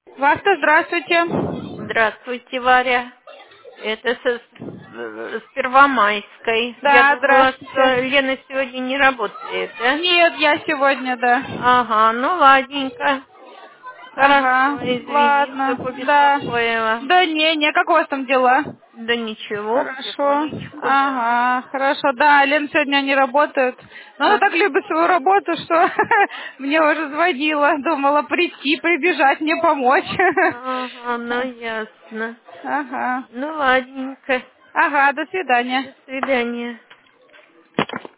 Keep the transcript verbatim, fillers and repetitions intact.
Вас-то здравствуйте. Здравствуйте, Варя. Это со- с Первомайской. Я Да, думала, здравствуйте. что Лена сегодня не работает, да? Нет, я сегодня, да. Ага, ну ладненько. Хорошо, Ага, извини, что ладно, да. побеспокоила. Да не, не, как у вас там дела? Да ничего, Хорошо. потихонечку. Ага, хорошо. Да, Лен сегодня не работает. Но она так Ага, любит свою работу, что мне уже звонила. Думала прийти, прибежать, мне помочь. ага, ну ясно. Ага. Ну ладненько. Ага, до свидания. До свидания.